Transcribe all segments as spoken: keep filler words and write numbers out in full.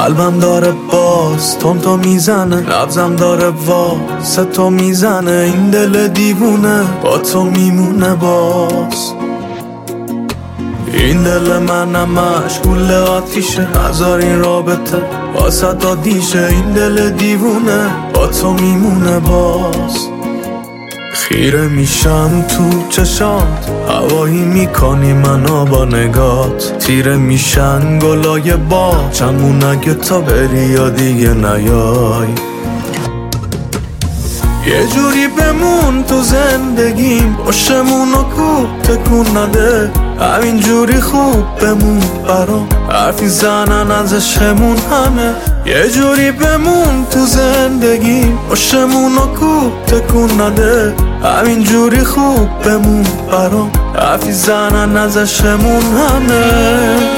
قلبم داره باز تون تو میزنه، نبضم داره واسه تو میزنه. این دل دیوونه با تو میمونه باز. این دل منم مشغول آتیشه، نذار این رابطه واسه تا دیشه. این دل دیوونه با تو میمونه باز. خیره میشم تو چشات، هوایی میکنی منو با نگات. تیره میشن گلای باغچمون اگه تا بری یا دیگه نیای. یه جوری بمون تو زندگیم، پشتمونو کوب تکون نده. همین جوری خوب بمون برام، حرفی زنن از عشقمون همه. یه جوری بمون تو زندگیم، پشتمونو کوب تکون نده. همین جوری خوب بمون برام، حرفی زنن از عشقمون همه.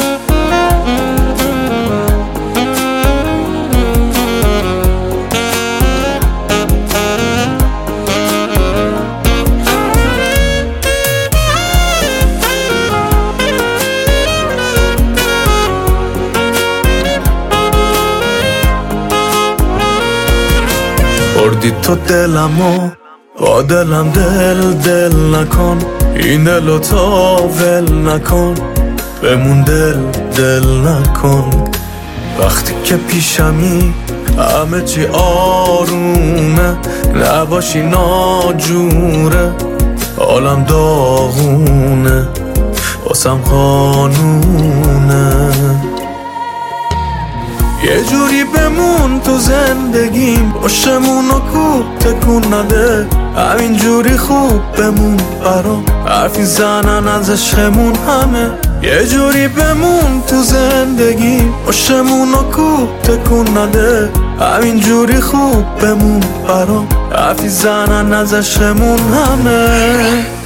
بردی تو دلمو، با دلم دل دل نکن. این دلو تا ول نکن، بمون دل دل نکن. وقتی که پیشمی همه چی آرومه، نباشی ناجوره. حالم داغونه واسم قانونه. یه جوری بمون تو زندگیم، پشتمونو کوب تکون نده. همین جوری خوب بمون برام، حرفی زنن از عشقمون همه. یه جوری بمون تو زندگیم، پشتمونو کوب تکون نده. همین جوری خوب بمون برام، حرفی زنن از عشقمون همه.